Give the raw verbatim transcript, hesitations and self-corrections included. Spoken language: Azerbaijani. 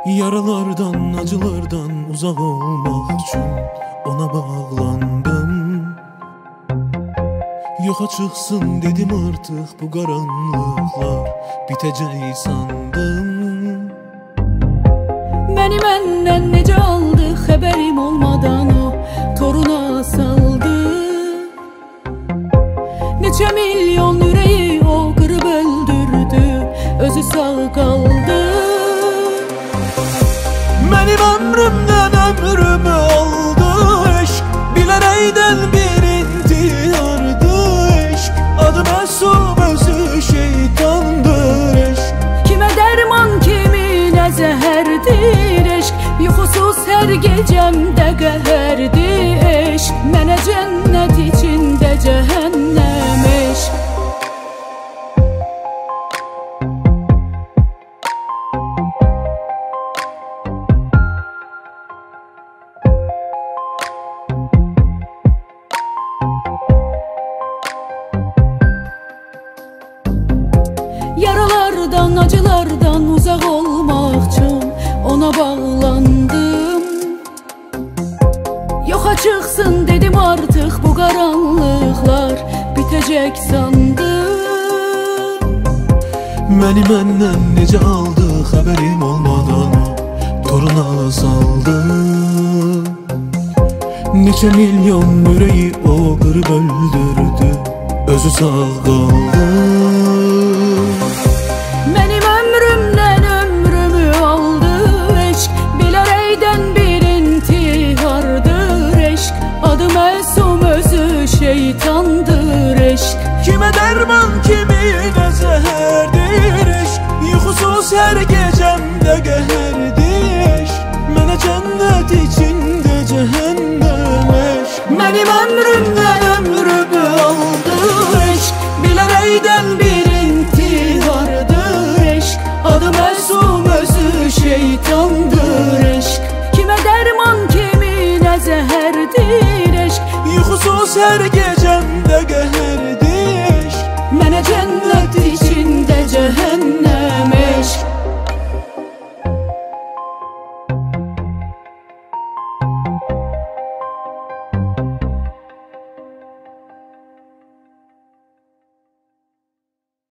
Yaralardan, acılardan uzak olmak için ona bağlandım. Yoxa çıxsın dedim artık bu qaranlıqlar bitəcək sandım. Məni məndən necə aldı, xəbərim olmadan o toruna saldı. Neçə milyon ürəyi o qırıb öldürdü, özü sağ qaldı. Mənim ömrümdən ömrümü aldı eşq, bilərəkdən bir intihardı eşq. Adı məsum, özü şeytandır eşq. Kimə dərman, kiminə zəhərdir eşq. Yuxusuz hər gecəmdə qəhərdir eşq. Mənə cənnət içində cəhənnəm eşq. Yaralardan, acılardan uzaq olmaq üçün ona bağlandım. Yoxa çıxsın dedim artıq bu qaranlıqlar bitəcək sandım. Məni məndən necə aldı, xəbərim olmadan o toruna saldı. Neçə milyon ürəyi o qırıb öldürdü, özü sağ qaldı. Mənim ömrümdən ömrümü aldı eşq, bilərəkdən bir intihardır eşq. Adı məsum, özü şeytandır eşq. Kimə dərman, kiminə zəhərdir eşq. Yuxusuz hər gecəmdə qəhərdir